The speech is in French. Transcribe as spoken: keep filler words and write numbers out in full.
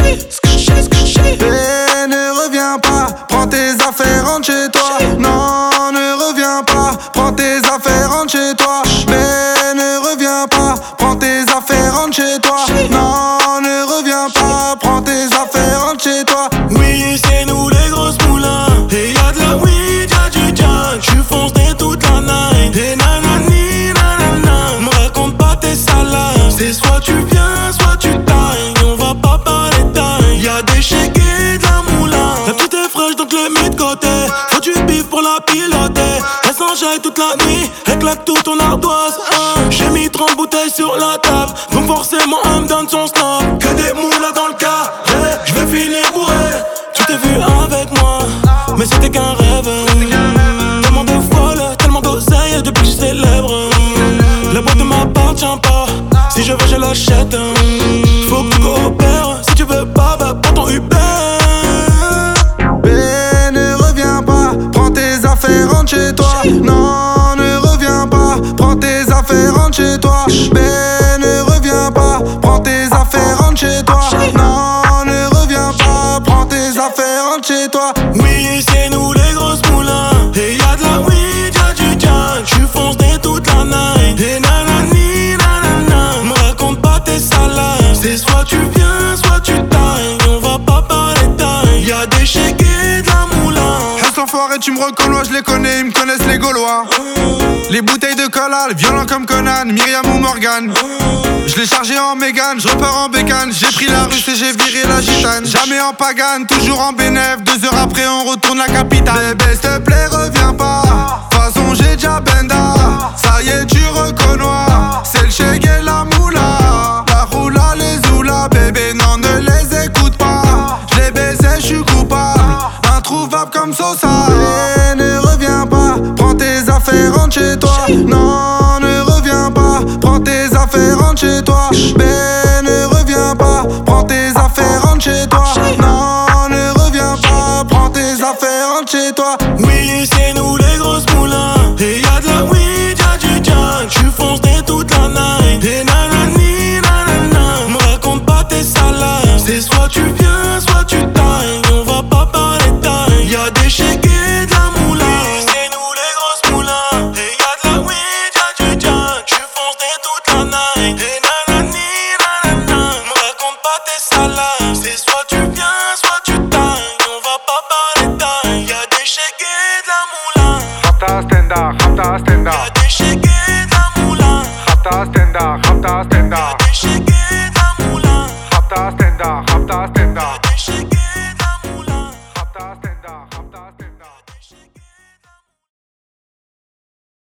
Et ne reviens pas, prends tes affaires, rentre chez toi. Non, ne reviens pas, prends tes affaires, rentre chez toi. Mais ne reviens pas, prends tes affaires, rentre chez toi. Non, ne reviens pas, prends tes affaires, rentre chez toi. Oui, c'est nous les grosses moulins. Et y'a de la weed, y'a du jack. J'suis foncé toute la night. Et nanani, nanana. Me raconte pas tes salades. C'est soit tu viens, soit tu tailles. On va pas parler taille. Y'a des chèques et de la moulin. La petite est fraîche donc le mets de côté. Faut du bif pour la piloter. Elle s'enjaille toute la nuit. Elle claque tout ton ardoise. Hein. J'ai mis trente bouteilles sur la table. Donc forcément elle me donne son snob. Que des moulins dans le cas. Je vais finir bourré. Tu t'es vu avec moi, mais c'était qu'un rêve. Tellement de folle, tellement d'oseille depuis que je suis célèbre. La boîte ne m'appartient pas, si je veux je l'achète. Faut que tu coopères, si tu veux pas, bah prends ton Uber. Mais ne reviens pas, prends tes affaires, rentre chez toi. Non, ne reviens pas, prends tes affaires, rentre chez toi. Mais ne reviens pas, prends tes affaires, rentre chez toi. Non, ne reviens pas, prends tes affaires, rentre chez toi. Oui, c'est nous les grosses moulins. Et y'a de la weed, y'a du jack. J'suis foncé toute la night. Et nanani, nanana. Me raconte pas tes salades. C'est soit tu viens, soit tu tailles. On va pas parler taille. Y'a des chèques et de la moulin. Reste enfoiré, tu me reconnais, je les connais, ils me connaissent les Gaulois. Les bouteilles de cola, violents comme Conan, Myriam ou Morgan. Je l'ai chargé en Mégane, je repars en bécane. J'ai pris la russe et j'ai viré la gitane. Jamais en pagane, toujours en bénéf. Deux heures après on retourne la capitale. Bébé s'il te plaît reviens pas, de toute façon j'ai déjà benda. Ça y est tu reconnais, c'est le chèque et la moula. La roula les oula, bébé non ne les écoute pas. Je les baisais, je suis coupable, introuvable comme Sosa. Et ne reviens pas, prends tes affaires, rentre chez toi. Non ne reviens pas, prends tes affaires, rentre chez toi. Mais ne reviens pas, prends tes affaires, rentre chez toi. Non,